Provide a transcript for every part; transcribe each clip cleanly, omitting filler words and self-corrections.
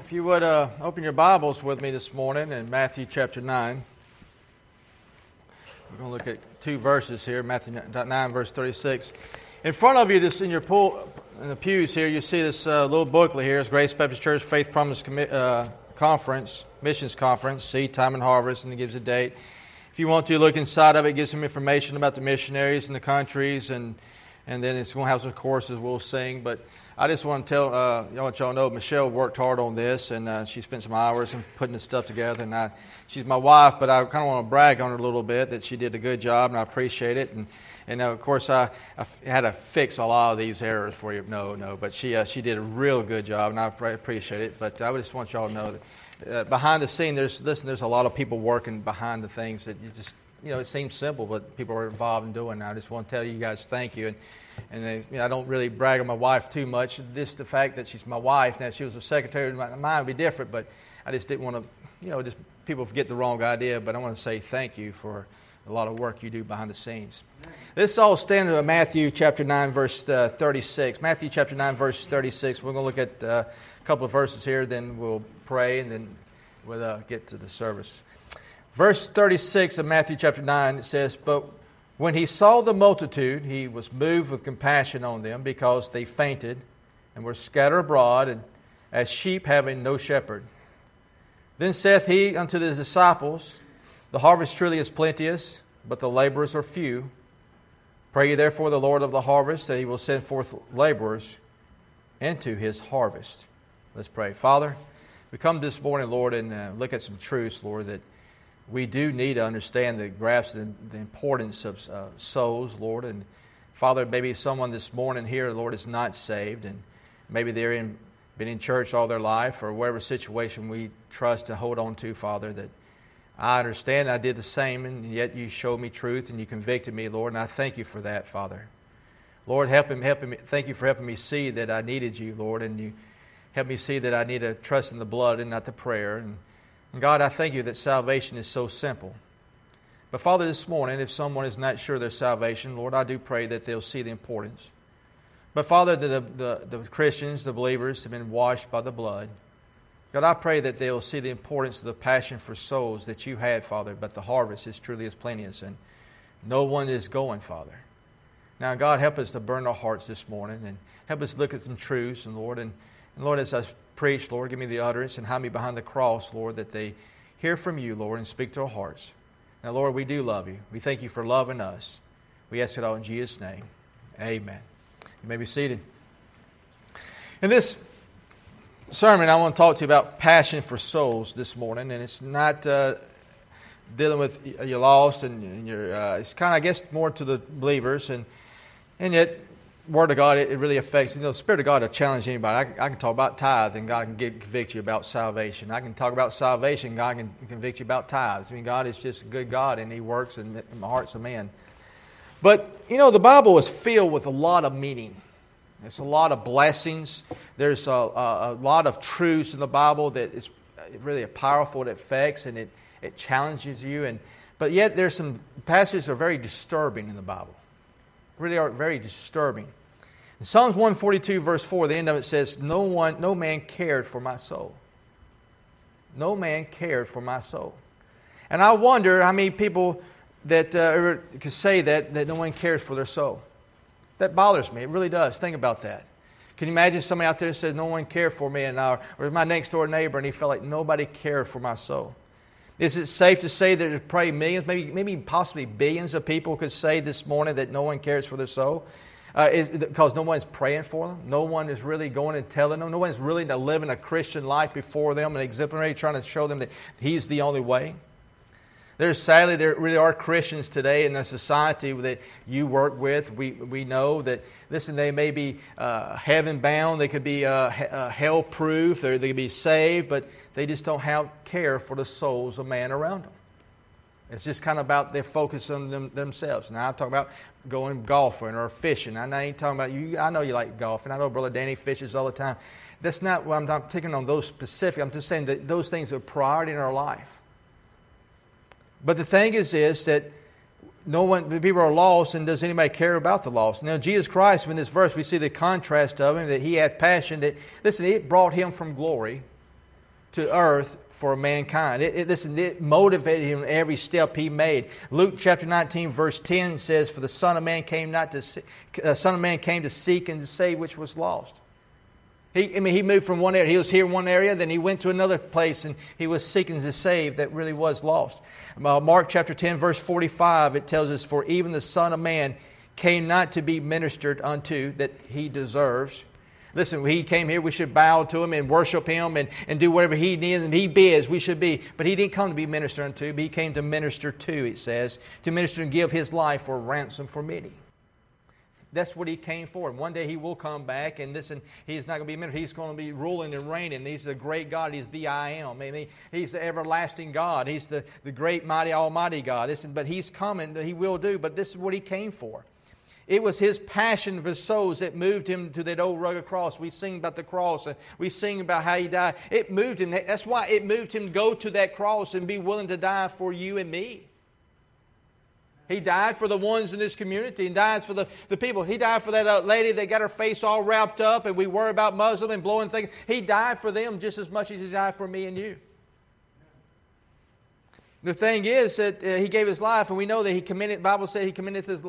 If you would open your Bibles with me this morning in Matthew chapter 9. We're going to look at two verses here, Matthew 9, verse 36. In front of you, this in the pews here, you see this little booklet here. It's Grace Baptist Church Faith Promise Conference, Missions Conference, Seed Time and Harvest, and it gives a date. If you want to look inside of it, it gives some information about the missionaries and the countries, and then it's going to have some courses we'll sing. But I just want to let y'all know, Michelle worked hard on this, and she spent some hours in putting this stuff together. And she's my wife, but I kind of want to brag on her a little bit that she did a good job, and I appreciate it. And of course, I had to fix a lot of these errors for you. No, but she did a real good job, and I appreciate it. But I just want y'all to know that behind the scene, there's a lot of people working behind the things that it seems simple, but people are involved in doing. And I just want to tell you guys thank you. And I don't really brag on my wife too much. Just the fact that she's my wife. Now, if she was a secretary, mine would be different. But I just didn't want to, just people get the wrong idea. But I want to say thank you for a lot of work you do behind the scenes. This all stands in Matthew chapter 9, verse 36. Matthew chapter 9, verse 36. We're going to look at a couple of verses here. Then we'll pray, and then we'll get to the service. Verse 36 of Matthew chapter 9, it says, "But when he saw the multitude, he was moved with compassion on them, because they fainted and were scattered abroad, and as sheep having no shepherd. Then saith he unto his disciples, The harvest truly is plenteous, but the laborers are few. Pray ye therefore the Lord of the harvest, that he will send forth laborers into his harvest." Let's pray. Father, we come this morning, Lord, and look at some truths, Lord, that we do need to understand, grasp the importance of souls, Lord. And Father, maybe someone this morning here, Lord, is not saved, and maybe they're been in church all their life, or whatever situation we trust to hold on to, Father, that I understand I did the same, and yet you showed me truth and you convicted me, Lord, and I thank you for that, Father. Lord, helping me. Thank you for helping me see that I needed you, Lord, and you helped me see that I need to trust in the blood and not the prayer. And God, I thank you that salvation is so simple. But Father, this morning, if someone is not sure of their salvation, Lord, I do pray that they'll see the importance. But Father, the Christians, the believers, have been washed by the blood. God, I pray that they'll see the importance of the passion for souls that you had, Father, but the harvest is truly as plenteous, and no one is going, Father. Now, God, help us to burn our hearts this morning, and help us look at some truths, and Lord, as I preach, Lord, give me the utterance and hide me behind the cross, Lord, that they hear from you, Lord, and speak to our hearts. Now, Lord, we do love you. We thank you for loving us. We ask it all in Jesus' name. Amen. You may be seated. In this sermon, I want to talk to you about passion for souls this morning, and it's not dealing with you're lost and you're. It's kind of, I guess, more to the believers, and yet, Word of God, it really affects. The Spirit of God will challenge anybody. I can talk about tithe, and God can convict you about salvation. I can talk about salvation, God can convict you about tithes. I mean, God is just a good God, and He works in the hearts of men. But, the Bible is filled with a lot of meaning. There's a lot of blessings. There's a lot of truths in the Bible that is really powerful, that affects, and it challenges you. But yet there's some passages that are very disturbing in the Bible. Really are very disturbing. In Psalms 142, verse 4, the end of it says, No man cared for my soul. No man cared for my soul. And I wonder how many people that could say that no one cares for their soul. That bothers me. It really does. Think about that. Can you imagine somebody out there that says, no one cared for me, or my next door neighbor, and he felt like nobody cared for my soul? Is it safe to say that probably millions, maybe possibly billions of people could say this morning that no one cares for their soul? Because no one's praying for them? No one is really going and telling them? No one's really living a Christian life before them and exemplary, trying to show them that He's the only way? Sadly, there really are Christians today in the society that you work with. We know that, listen, they may be heaven-bound, they could be hell-proof, they could be saved, but they just don't have care for the souls of man around them. It's just kind of about their focus on themselves. Now, I'm talking about going golfing or fishing. I ain't talking about you. I know you like golfing. I know Brother Danny fishes all the time. That's not what I'm not taking on those specific. I'm just saying that those things are a priority in our life. But the thing is that people are lost, and does anybody care about the lost? Now, Jesus Christ, in this verse, we see the contrast of Him, that He had passion that, listen, it brought Him from glory to earth for mankind. It motivated him in every step he made. Luke chapter 19, verse 10 says, "For the Son of Man came to seek and to save which was lost." He moved from one area. He was here in one area, then he went to another place, and he was seeking to save that really was lost. Mark chapter 10, verse 45, it tells us, "For even the Son of Man came not to be ministered unto, that He deserves." Listen, when He came here, we should bow to Him and worship Him and do whatever He needs and He bids, we should be. But He didn't come to be ministered unto, but He came to minister to, it says, to minister and give His life for ransom for many. That's what He came for. And one day He will come back, and listen, He's not going to be ministered. He's going to be ruling and reigning. He's the great God. He's the I Am. I mean, He's the everlasting God. He's the great, mighty, almighty God. Listen, but He's coming. He will do. But this is what He came for. It was His passion for souls that moved Him to that old rugged cross. We sing about the cross, and we sing about how He died. It moved Him. That's why it moved Him to go to that cross and be willing to die for you and me. He died for the ones in this community and died for the people. He died for that lady that got her face all wrapped up and we worry about Muslim and blowing things. He died for them just as much as He died for me and you. The thing is that He gave His life, and we know that He committed, the Bible says He committed His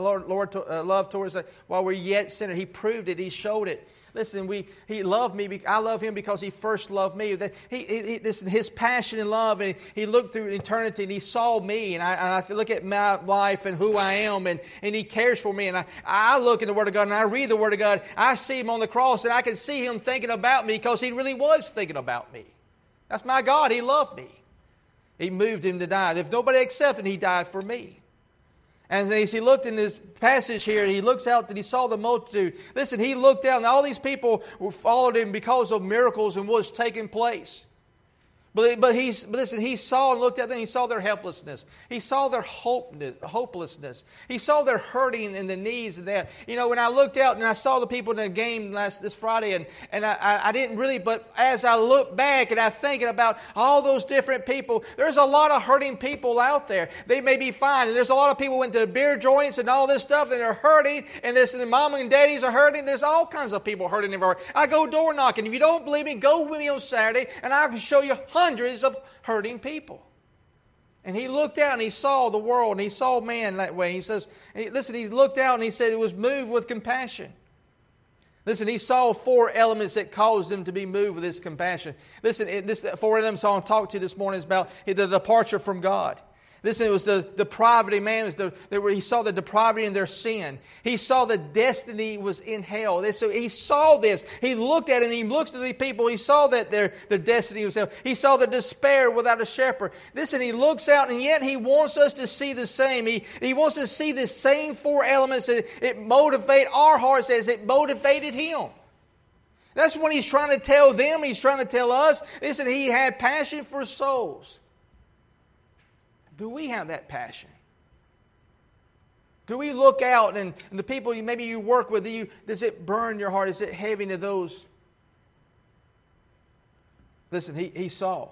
love towards us while we're yet sinners. He proved it. He showed it. Listen, He loved me. I love Him because He first loved me. Listen, His passion and love, and He looked through eternity and He saw me, and I look at my life and who I am, and He cares for me. And I look in the Word of God and I read the Word of God. I see Him on the cross, and I can see Him thinking about me because He really was thinking about me. That's my God. He loved me. He moved Him to die. If nobody accepted, He died for me. And as He looked in this passage here, He looks out and He saw the multitude. Listen, He looked out and all these people followed Him because of miracles and what was taking place. But listen, He saw and looked at them. He saw their helplessness. He saw their hopelessness. He saw their hurting in the knees and that. You know, when I looked out and I saw the people in the game this Friday, and I didn't really, but as I look back and I'm thinking about all those different people, there's a lot of hurting people out there. They may be fine. And there's a lot of people went to beer joints and all this stuff, and they're hurting. And the mama and daddies are hurting. There's all kinds of people hurting everywhere. I go door knocking. If you don't believe me, go with me on Saturday, and I can show you hundreds of hurting people. And He looked out and He saw the world and He saw man that way. He says, listen, He looked out and He said it was moved with compassion. Listen, He saw 4 elements that caused Him to be moved with His compassion. Listen, this 4 elements I want to talk to you this morning is about the departure from God. Listen, it was the depravity, man. He saw the depravity in their sin. He saw the destiny was in hell. So he saw this. He looked at it and He looks at the people. He saw that their destiny was hell. He saw the despair without a shepherd. Listen, He looks out and yet He wants us to see the same. He wants us to see the same 4 elements that it motivate our hearts as it motivated Him. That's what He's trying to tell them. He's trying to tell us. Listen, He had passion for souls. Do we have that passion? Do we look out and the people maybe you work with, does it burn your heart? Is it heavy to those? Listen, he saw.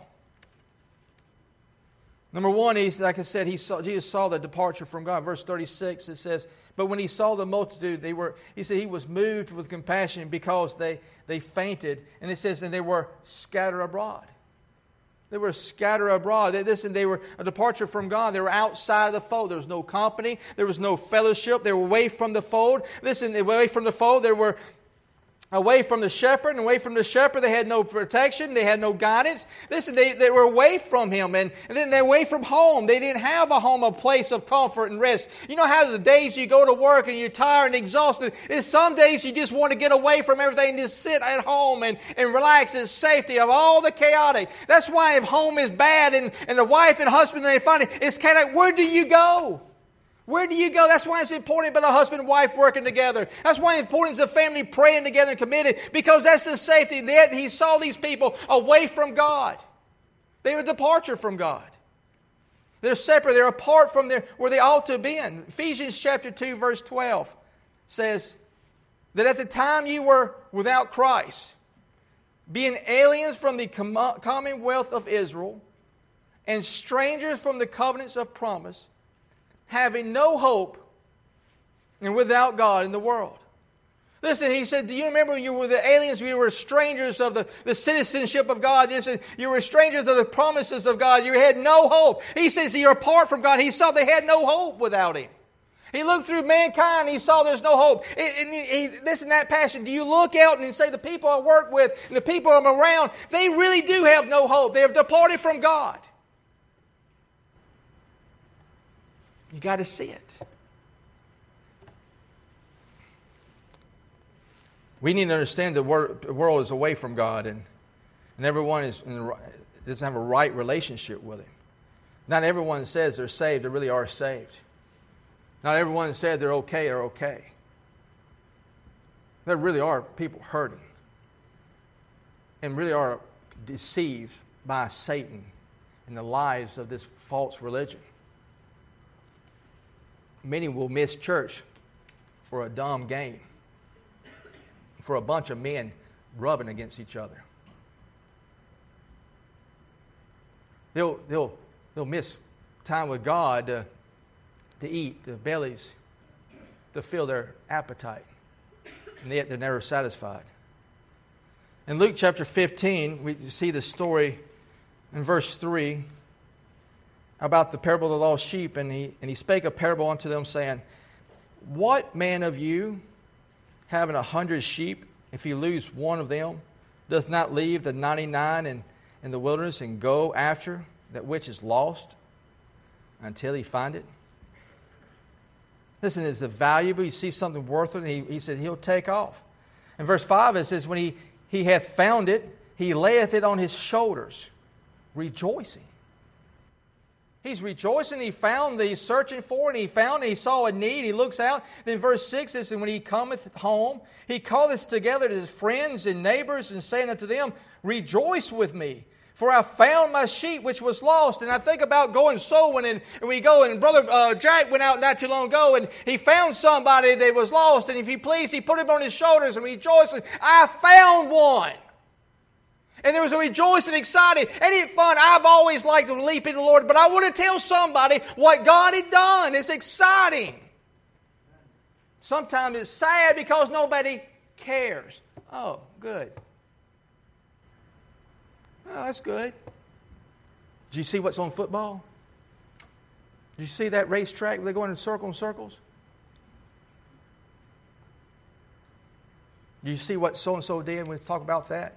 Number one, like I said, Jesus saw the departure from God. Verse 36, it says, but when He saw the multitude, He said He was moved with compassion because they fainted. And it says, and they were scattered abroad. They were scattered abroad. They were a departure from God. They were outside of the fold. There was no company. There was no fellowship. They were away from the fold. Listen, they were away from the fold. They were away from the shepherd. And away from the shepherd, they had no protection. They had no guidance. Listen, they were away from Him. And then they're away from home. They didn't have a home, a place of comfort and rest. You know how the days you go to work and you're tired and exhausted, is some days you just want to get away from everything and just sit at home and relax in safety of all the chaotic. That's why if home is bad and the wife and husband, they find it's kind of, where do you go? Where do you go? That's why it's important about a husband and wife working together. That's why it's important as a family praying together and committed, because that's the safety. He saw these people away from God. They were a departure from God. They're separate. They're apart from where they ought to have been. Ephesians chapter 2, verse 12 says that at the time you were without Christ, being aliens from the commonwealth of Israel and strangers from the covenants of promise, having no hope and without God in the world. Listen, he said, do you remember you were the aliens? You were strangers of the citizenship of God. Listen, you were strangers of the promises of God. You had no hope. He says you're apart from God. He saw they had no hope without Him. He looked through mankind and he saw there's no hope. Listen, that passion, do you look out and say the people I work with and the people I'm around, they really do have no hope. They have departed from God. You got to see it. We need to understand the world is away from God, and everyone doesn't have a right relationship with Him. Not everyone that says they're saved, they really are saved. Not everyone that said they're okay are okay. There really are people hurting and really are deceived by Satan in the lives of this false religion. Many will miss church for a dumb game, for a bunch of men rubbing against each other. They'll miss time with God to eat their bellies, to fill their appetite, and yet they're never satisfied. In Luke chapter 15, we see the story in verse 3 about the parable of the lost sheep, and he spake a parable unto them, saying, What man of you, having 100 sheep, if he lose one of them, doth not leave the 99 in the wilderness and go after that which is lost until he find it? Listen, is it valuable? You see something worth it, and he said he'll take off. In verse 5 it says, when he hath found it, he layeth it on his shoulders, rejoicing. He's rejoicing. He found he's searching for it, and he found it. He saw a need. He looks out. Then verse 6 is, and when he cometh home, he calleth together his friends and neighbors, and saying unto them, Rejoice with me, for I found my sheep which was lost. And I think about going sowing, and we go, and Brother Jack went out not too long ago, and he found somebody that was lost, and if you please, he put him on his shoulders and rejoiced, I found one. And there was a rejoicing, excited. Ain't it fun? I've always liked to leap into the Lord, but I want to tell somebody what God had done. It's exciting. Sometimes it's sad because nobody cares. Oh, good. Oh, that's good. Did you see what's on football? Did you see that racetrack where they're going in circles and circles? Did you see what so-and-so did when we talk about that?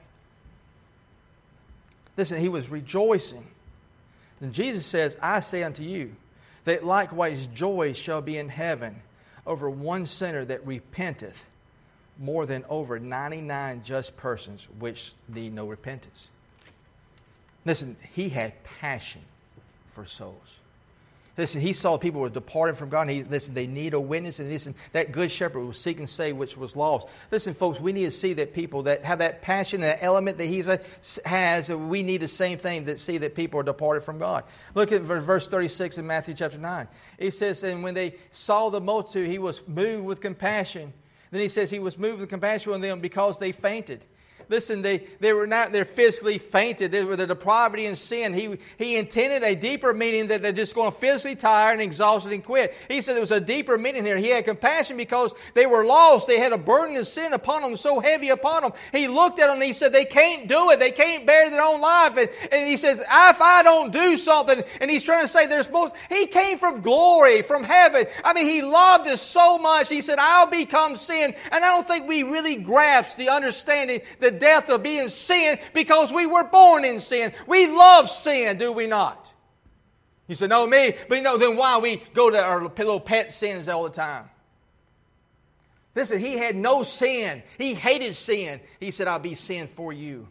Listen, he was rejoicing. And Jesus says, I say unto you, that likewise joy shall be in heaven over one sinner that repenteth, more than over 99 just persons which need no repentance. Listen, he had passion for souls. Listen, he saw people were departing from God. And they need a witness. And listen, that good shepherd was seeking and save which was lost. Listen, folks, we need to see that people that have that passion, that element that he has. We need the same thing that see that people are departed from God. Look at verse 36 in Matthew chapter 9. He says, and when they saw the multitude, he was moved with compassion. Then he says he was moved with compassion on them because they fainted. Listen, they were not, they're physically fainted. They were the depravity and sin. He intended a deeper meaning that they're just going to physically tire and exhausted and quit. He said there was a deeper meaning here. He had compassion because they were lost. They had a burden of sin upon them, so heavy upon them. He looked at them and he said they can't do it. They can't bear their own life. And he says, if I don't do something, and he's trying to say there's both. He came from glory, from heaven. I mean, he loved us so much. He said, I'll become sin. And I don't think we really grasp the understanding, the depth of being sin, because we were born in sin. We love sin, do we not? You say, no, me. But then why we go to our little pet sins all the time? Listen, he had no sin. He hated sin. He said, I'll be sin for you.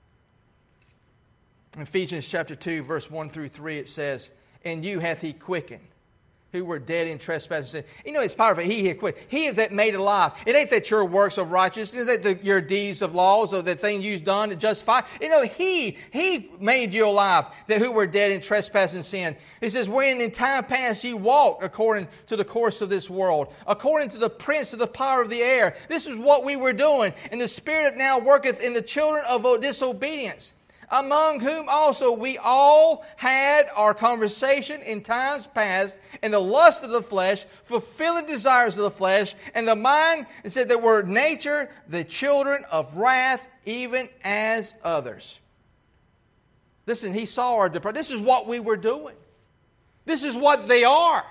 In Ephesians chapter 2, verse 1 through 3, it says, and you hath he quickened, who were dead in trespasses and sin. You know, it's powerful. He had quit. He is that made alive. It ain't that your works of righteousness, that your deeds of laws, or the thing you've done to justify. You know, He made you alive, that who were dead in trespass and sin. He says, wherein in time past ye walked according to the course of this world, according to the prince of the power of the air. This is what we were doing. And the Spirit now worketh in the children of disobedience, among whom also we all had our conversation in times past in the lust of the flesh, fulfilling desires of the flesh, and the mind, it said that were nature, the children of wrath, even as others. Listen, he saw our depravity. This is what we were doing. This is what they are.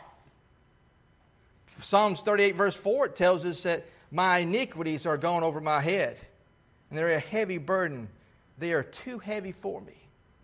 Psalms 38 verse 4, it tells us that my iniquities are gone over my head, and they're a heavy burden. They are too heavy for me.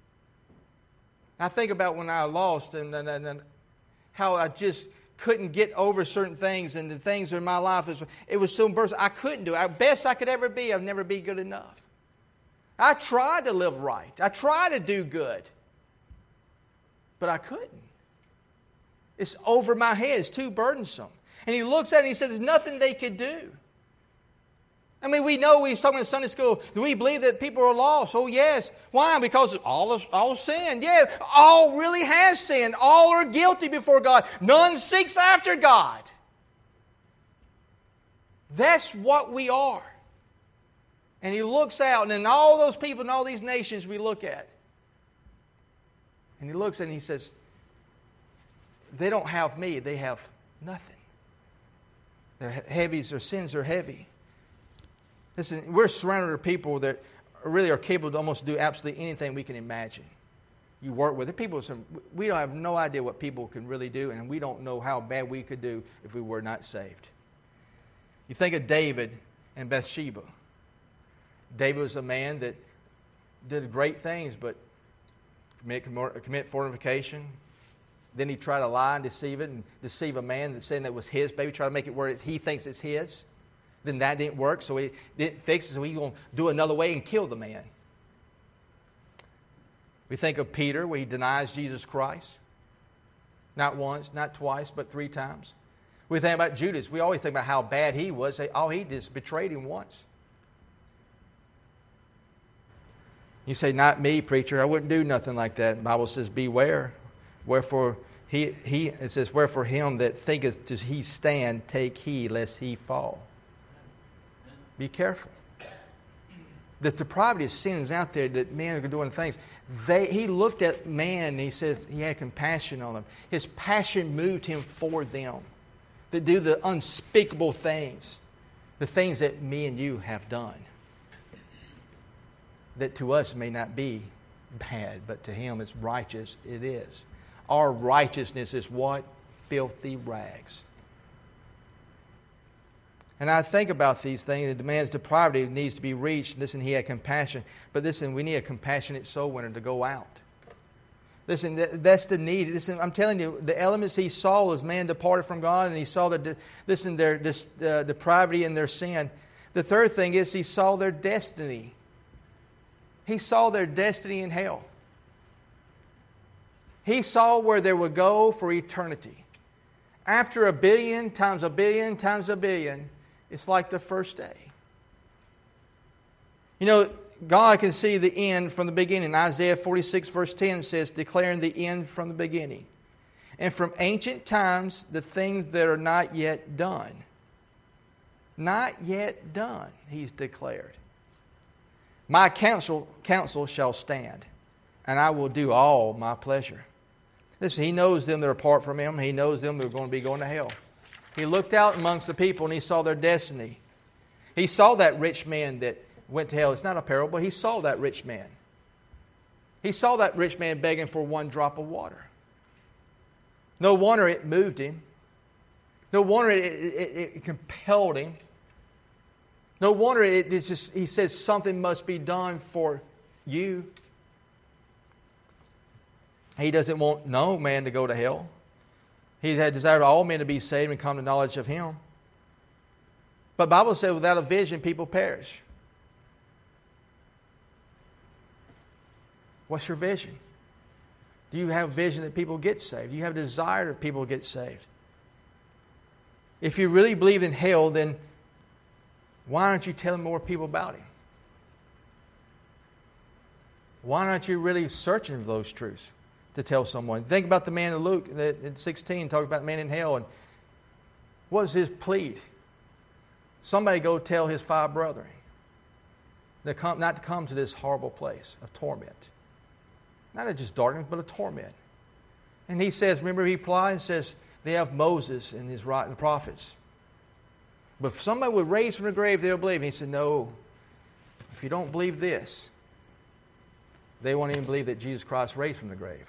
I think about when I lost and how I just couldn't get over certain things, and the things in my life, it was so embarrassing. I couldn't do it. Best I could ever be, I'd never be good enough. I tried to live right. I tried to do good. But I couldn't. It's over my head. It's too burdensome. And he looks at it and he says, there's nothing they could do. I mean, we know he's talking in Sunday school. Do we believe that people are lost? Oh, yes. Why? Because all sin. Yeah, all really have sinned. All are guilty before God. None seeks after God. That's what we are. And he looks out, and in all those people and all these nations we look at, and he looks at it and he says, they don't have me, they have nothing. Their sins are heavy. Listen, we're surrounded with people that really are capable to almost do absolutely anything we can imagine. You work with it. We don't have no idea what people can really do, and we don't know how bad we could do if we were not saved. You think of David and Bathsheba. David was a man that did great things, but commit fornication. Then he tried to lie and deceive a man that's saying that was his baby, try to make it where he thinks it's his. Then that didn't work, so he didn't fix it, so he's going to do another way and kill the man. We think of Peter, where he denies Jesus Christ. Not once, not twice, but 3 times. We think about Judas. We always think about how bad he was. All he did is betrayed him once. You say, not me, preacher. I wouldn't do nothing like that. The Bible says, beware. Wherefore, it says, wherefore him that thinketh to he stand, take heed lest he fall. Be careful. The depravity of sin is out there that men are doing things. He looked at man and he says he had compassion on them. His passion moved him for them to do the unspeakable things, the things that me and you have done. That to us may not be bad, but to him it's righteous. It is. Our righteousness is what? Filthy rags. And I think about these things. The man's depravity needs to be reached. Listen, he had compassion. But listen, we need a compassionate soul winner to go out. Listen, that's the need. Listen, I'm telling you, the elements he saw as man departed from God, and he saw their depravity and their sin. The third thing is he saw their destiny. He saw their destiny in hell. He saw where they would go for eternity. After 1 billion times 1 billion times 1 billion, it's like the first day. You know, God can see the end from the beginning. Isaiah 46 verse 10 says, declaring the end from the beginning. And from ancient times, the things that are not yet done. Not yet done, he's declared. My counsel shall stand, and I will do all my pleasure. Listen, he knows them that are apart from him. He knows them that are going to be going to hell. He looked out amongst the people and he saw their destiny. He saw that rich man that went to hell. It's not a parable. He saw that rich man. He saw that rich man begging for 1 drop of water. No wonder it moved him. No wonder it compelled him. No wonder he says something must be done for you. He doesn't want no man to go to hell. He had desired all men to be saved and come to knowledge of him. But the Bible says without a vision people perish. What's your vision? Do you have vision that people get saved? Do you have a desire that people get saved? If you really believe in hell, then why aren't you telling more people about him? Why aren't you really searching for those truths to tell someone? Think about the man in Luke in 16, talking about the man in hell. And what was his plea? Somebody go tell his 5 brethren. not to come to this horrible place of torment. Not just darkness, but a torment. And he says, remember he replied and says, they have Moses and his right and the prophets. But if somebody would raise from the grave, they'll believe. And he said, no, if you don't believe this, they won't even believe that Jesus Christ raised from the grave.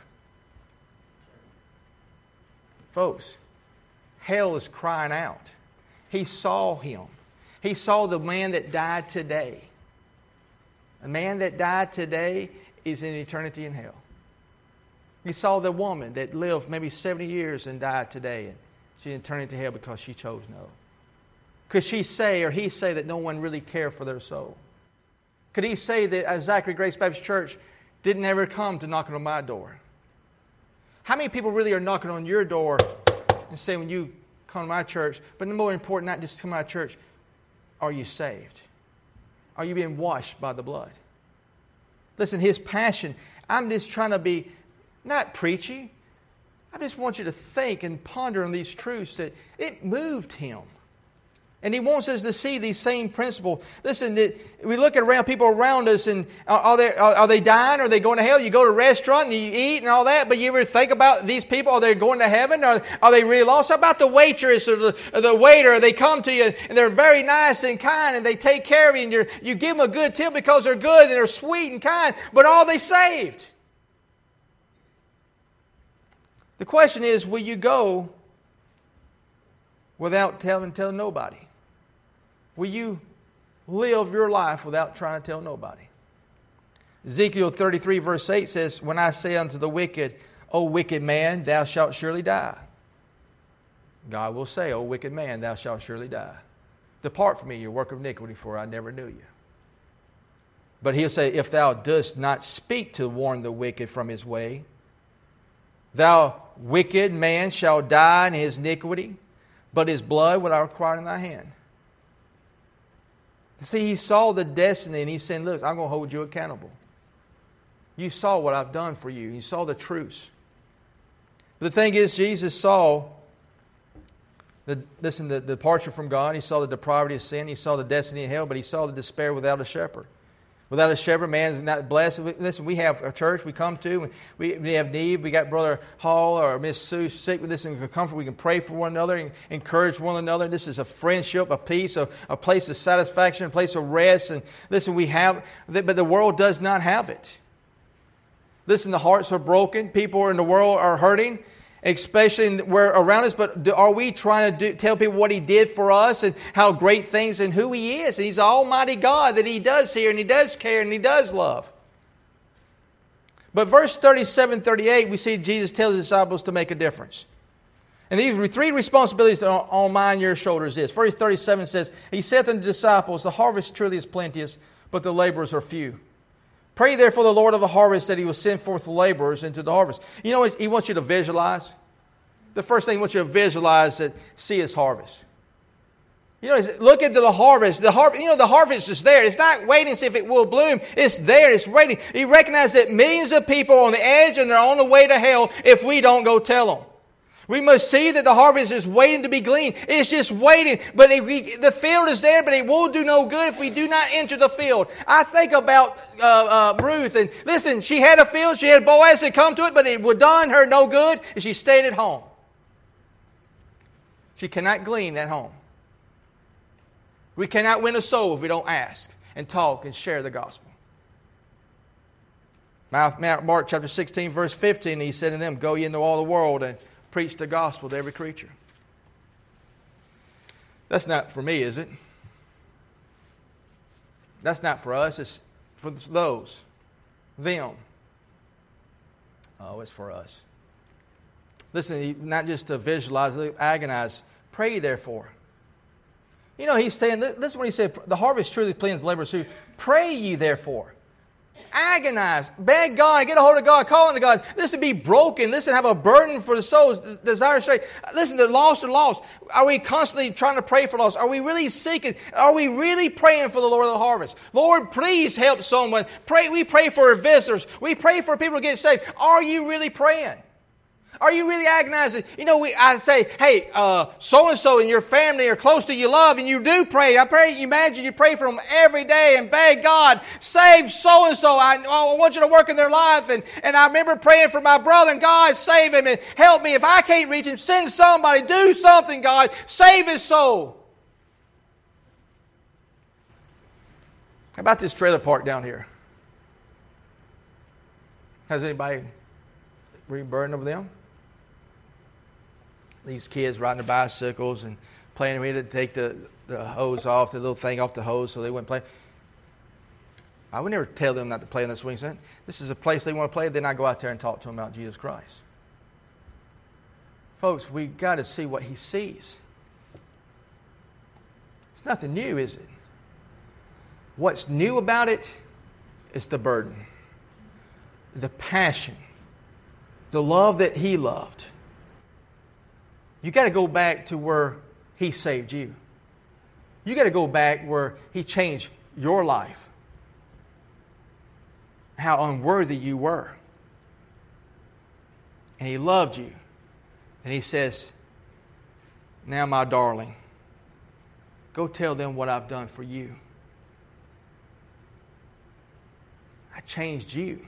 Folks, hell is crying out. He saw him. He saw the man that died today. A man that died today is in eternity in hell. He saw the woman that lived maybe 70 years and died today, and she's in eternity to hell because she chose no. Could she say or he say that no one really cared for their soul? Could he say that Zachary Grace Baptist Church didn't ever come to knocking on my door? How many people really are knocking on your door and saying when you come to my church, but the more important, not just to come to my church, are you saved? Are you being washed by the blood? Listen, his passion, I'm just trying to be not preachy. I just want you to think and ponder on these truths that it moved him. And he wants us to see these same principles. Listen, we look around people around us, and are they dying? Are they going to hell? You go to a restaurant and you eat and all that, but you ever think about these people? Are they going to heaven? Are they really lost? How about the waitress or the waiter? They come to you and they're very nice and kind, and they take care of you, and you give them a good tip because they're good and they're sweet and kind, but are they saved? The question is, will you go without telling nobody? Will you live your life without trying to tell nobody? Ezekiel 33 verse 8 says, when I say unto the wicked, O wicked man, thou shalt surely die. God will say, O wicked man, thou shalt surely die. Depart from me, you worker of iniquity, for I never knew you. But he'll say, if thou dost not speak to warn the wicked from his way, thou wicked man shall die in his iniquity, but his blood will I require in thy hand. See, he saw the destiny and he said, look, I'm going to hold you accountable. You saw what I've done for you. You saw the truths. The thing is, Jesus saw the departure from God. He saw the depravity of sin. He saw the destiny of hell, but he saw the despair without a shepherd. Without a shepherd, man is not blessed. Listen, we have a church we come to. We have need. We got Brother Hall or Miss Sue sick with this and comfort. We can pray for one another and encourage one another. This is a friendship, a peace, a place of satisfaction, a place of rest. And listen, we have, but the world does not have it. Listen, the hearts are broken. People in the world are hurting, especially where around us. But are we trying to tell people what He did for us and how great things and who He is? And He's Almighty God, that He does hear and He does care and He does love. But verse 37, 38, we see Jesus tells His disciples to make a difference. And these three responsibilities that are on mine and your shoulders is. Verse 37 says, He saith unto the disciples, the harvest truly is plenteous, but the laborers are few. Pray therefore the Lord of the harvest that He will send forth the laborers into the harvest. You know what He wants you to visualize? The first thing He wants you to visualize is see His harvest. You know, look into the harvest. The harvest is there. It's not waiting to see if it will bloom. It's there. It's waiting. He recognizes that millions of people are on the edge and they're on the way to hell if we don't go tell them. We must see that the harvest is waiting to be gleaned. It's just waiting. But the field is there, but it will do no good if we do not enter the field. I think about Ruth. And listen, she had a field. She had Boaz that come to it, but it would done her no good. And she stayed at home. She cannot glean at home. We cannot win a soul if we don't ask and talk and share the gospel. Mark chapter 16, verse 15, He said to them, Go ye into all the world and preach the gospel to every creature. That's not for me, is it? That's not for us. It's for those. Them. Oh, it's for us. Listen, not just to visualize, agonize. Pray therefore. You know, He's saying, this is what He said, the harvest truly plenteous, the laborers few. Pray ye therefore. Agonize. Beg God. Get a hold of God. Call unto God. Listen, be broken. Listen, have a burden for the souls. Desire straight. Listen, the lost are lost. Are we constantly trying to pray for lost? Are we really seeking? Are we really praying for the Lord of the harvest? Lord, please help someone. We pray for visitors. We pray for people to get saved. Are you really praying? Are you really agonizing? You know, I say, hey, so-and-so in your family are close to you love, and you do pray. I pray, imagine you pray for them every day and beg God, save so-and-so. I want you to work in their life. And I remember praying for my brother, and God, save him and help me. If I can't reach him, send somebody. Do something, God. Save his soul. How about this trailer park down here? Has anybody been burdened over them? These kids riding their bicycles and playing. We had to take the hose off, the little thing off the hose so they wouldn't play. I would never tell them not to play in the swing set. This is a place they want to play. Then I go out there and talk to them about Jesus Christ. Folks, we've got to see what He sees. It's nothing new, is it? What's new about it is the burden, the passion, the love that He loved. You got to go back to where He saved you. You got to go back where He changed your life. How unworthy you were. And He loved you. And He says, now my darling, go tell them what I've done for you. I changed you.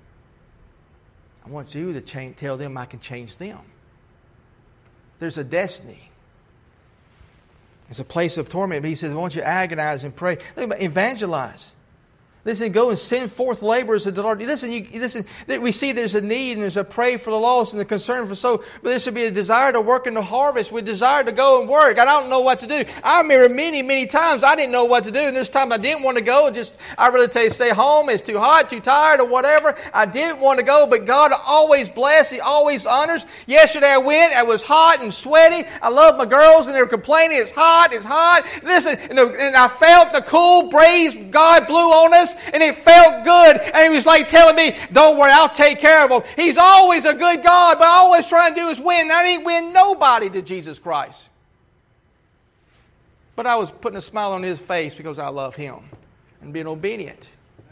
I want you to tell them I can change them. There's a destiny. It's a place of torment. But He says, I want you to agonize and pray. Think about evangelize. Listen, go and send forth laborers to the Lord. Listen, we see there's a need and there's a pray for the lost and the concern for soul. But there should be a desire to work in the harvest. We desire to go and work. I don't know what to do. I remember many times I didn't know what to do. And there's times I didn't want to go. I really tell you, stay home. It's too hot, too tired, or whatever. I didn't want to go, but God always blesses. He always honors. Yesterday I went. I was hot and sweaty. I love my girls, and they were complaining. It's hot. It's hot. Listen, and I felt the cool breeze God blew on us. And it felt good. And He was like telling me, don't worry, I'll take care of them. He's always a good God, but all He's trying to do is win. I didn't win nobody to Jesus Christ. But I was putting a smile on His face because I love Him and being obedient.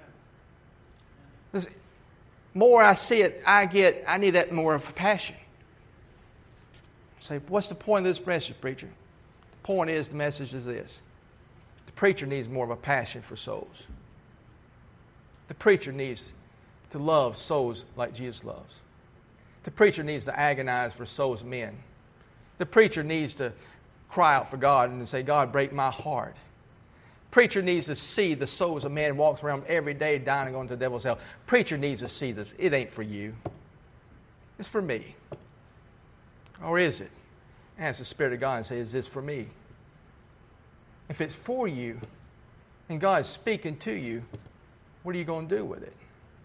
The more I see it, I need that more of a passion. Say, what's the point of this message, preacher? The point is, the message is this. The preacher needs more of a passion for souls. The preacher needs to love souls like Jesus loves. The preacher needs to agonize for souls of men. The preacher needs to cry out for God and say, God, break my heart. Preacher needs to see the souls of man walks around every day dying and going to the devil's hell. Preacher needs to see this. It ain't for you. It's for me. Or is it? Ask the Spirit of God and say, is this for me? If it's for you and God is speaking to you, what are you going to do with it?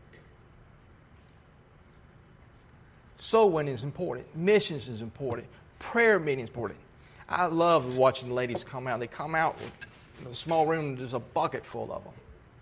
Soul winning is important. Missions is important. Prayer meeting is important. I love watching the ladies come out. They come out in a small room and there's a bucket full of them.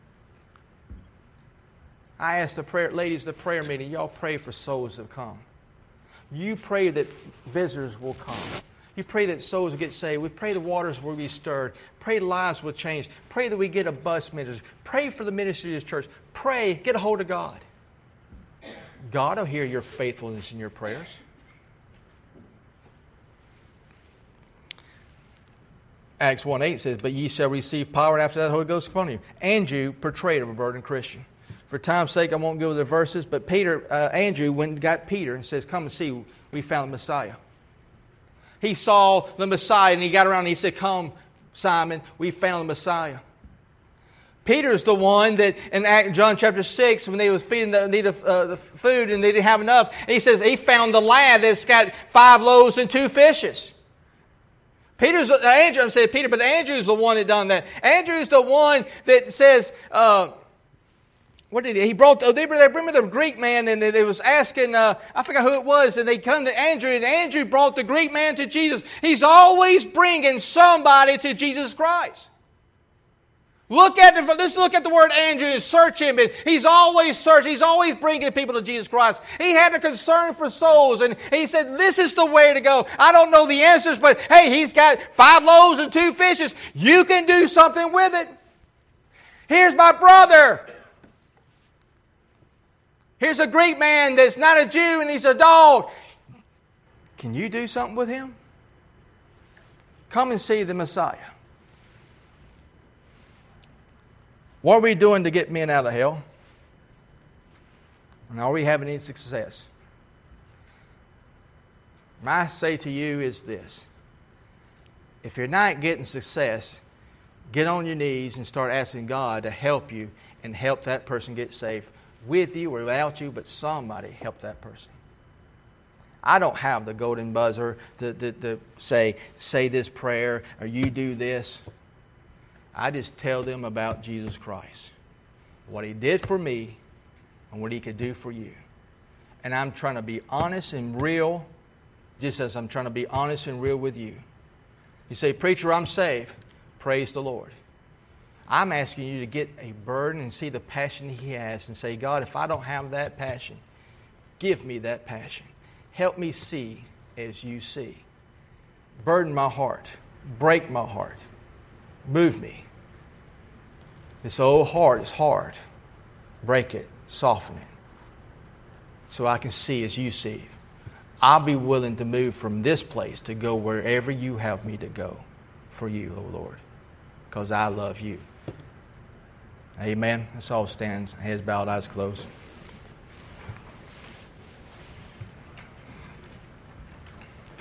I asked the ladies at the prayer meeting, y'all pray for souls that come. You pray that visitors will come. You pray that souls will get saved. We pray the waters will be stirred. Pray lives will change. Pray that we get a bus ministry. Pray for the ministry of this church. Pray, get a hold of God. God will hear your faithfulness in your prayers. Acts 1:8 says, but ye shall receive power, and after that the Holy Ghost upon you. Andrew portrayed of a burdened Christian. For time's sake, I won't go to the verses, but Andrew went and got Peter and says, come and see, we found the Messiah. He saw the Messiah and he got around and he said, come, Simon, we found the Messiah. Peter's the one that in John chapter 6, when they was feeding the food and they didn't have enough, and he says he found the lad that's got 5 loaves and 2 fishes. Andrew's the one that done that. Andrew's the one that says, what did he brought? They remember the Greek man, and they was asking. I forgot who it was, and they come to Andrew, and Andrew brought the Greek man to Jesus. He's always bringing somebody to Jesus Christ. Let's look at the word Andrew and search him. And he's always searching. He's always bringing people to Jesus Christ. He had a concern for souls, and he said, "This is the way to go." I don't know the answers, but hey, he's got 5 loaves and 2 fishes. You can do something with it. Here's my brother. Here's a Greek man that's not a Jew and he's a dog. Can you do something with him? Come and see the Messiah. What are we doing to get men out of hell? And are we having any success? My say to you is this. If you're not getting success, get on your knees and start asking God to help you and help that person get saved with you or without you, but somebody help that person. I don't have the golden buzzer to say this prayer or you do this. I just tell them about Jesus Christ, what He did for me and what He could do for you. And I'm trying to be honest and real, just as I'm trying to be honest and real with you. You say, preacher, I'm saved. Praise the Lord. I'm asking you to get a burden and see the passion He has and say, God, if I don't have that passion, give me that passion. Help me see as you see. Burden my heart. Break my heart. Move me. This old heart is hard. Break it. Soften it. So I can see as you see. I'll be willing to move from this place to go wherever you have me to go for you, O Lord, because I love you. Amen. Let's all stand, heads bowed, eyes closed.